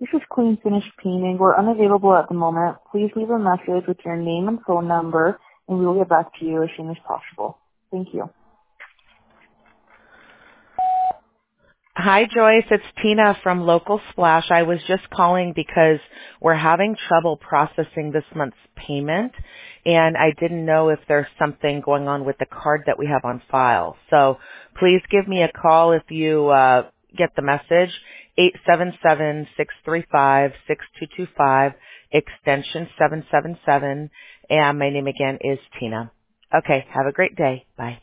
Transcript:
This is Clean Finish Painting. We're unavailable at the moment. Please leave a message with your name and phone number, and we will get back to you as soon as possible. Thank you. Hi, Joyce. It's Tina from Local Splash. I was just calling because we're having trouble processing this month's payment, and I didn't know if there's something going on with the card that we have on file. So please give me a call if you get the message, 877-635-6225, extension 777, and my name again is Tina. Okay, have a great day. Bye.